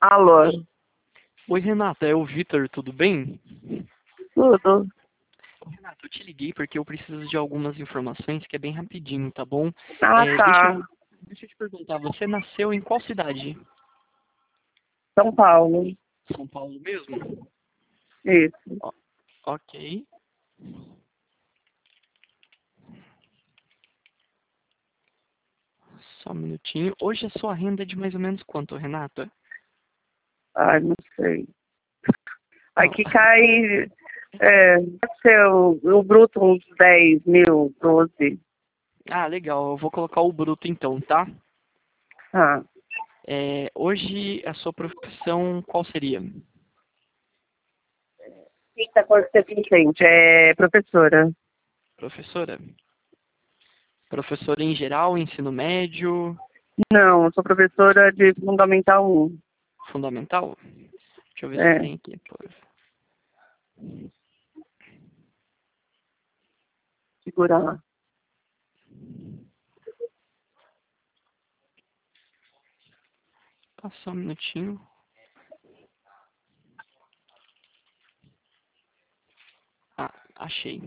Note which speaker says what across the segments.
Speaker 1: Alô,
Speaker 2: Oi, Renata, é o Vitor, tudo bem?
Speaker 1: tudo?
Speaker 2: Renata, eu te liguei porque eu preciso de algumas informações que é bem rapidinho, tá bom?
Speaker 1: Ah,
Speaker 2: É,
Speaker 1: tá.
Speaker 2: deixa eu te perguntar, você nasceu em qual cidade?
Speaker 1: São Paulo.
Speaker 2: São Paulo mesmo?
Speaker 1: Isso.
Speaker 2: Ó, ok. Só um minutinho. Hoje a sua renda é de mais ou menos quanto, Renata?
Speaker 1: Ai, não sei.
Speaker 2: Não.
Speaker 1: Aqui cai, deve ser o bruto uns 10 mil, 12.
Speaker 2: Ah, legal. Eu vou colocar o bruto então, tá?
Speaker 1: Ah,
Speaker 2: Hoje a sua profissão qual seria?
Speaker 1: fica por ser Vicente, é professora.
Speaker 2: Professora? Professora em geral, ensino médio,
Speaker 1: Não, eu sou professora de Fundamental 1.
Speaker 2: fundamental? Deixa eu ver se
Speaker 1: É,
Speaker 2: tem aqui.
Speaker 1: segura lá.
Speaker 2: Só um minutinho. Ah, achei.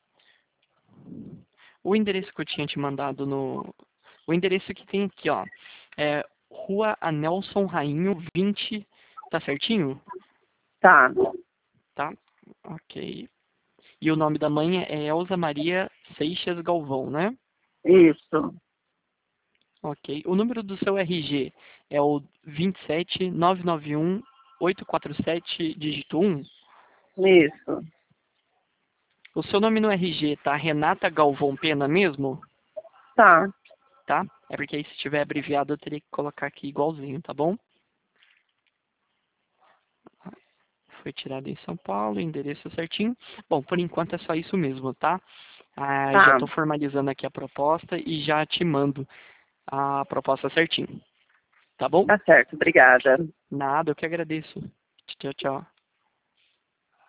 Speaker 2: O endereço que eu tinha te mandado no... O endereço que tem aqui, ó. É Rua Anelson Rainho 20. Tá certinho?
Speaker 1: Tá,
Speaker 2: Tá? Ok. E o nome da mãe é Elza Maria Seixas Galvão, né?
Speaker 1: isso,
Speaker 2: Ok. O número do seu RG é o 27991 847 dígito 1.
Speaker 1: isso.
Speaker 2: O seu nome no RG tá Renata Galvão Pena mesmo?
Speaker 1: Tá,
Speaker 2: Tá? É porque aí se tiver abreviado eu teria que colocar aqui igualzinho, tá bom? Foi tirado em São Paulo, endereço certinho. Bom, por enquanto é só isso mesmo, tá? Já
Speaker 1: tá.
Speaker 2: estou formalizando aqui a proposta e já te mando a proposta certinho, tá bom?
Speaker 1: Tá certo, obrigada.
Speaker 2: Nada, eu que agradeço. Tchau, tchau.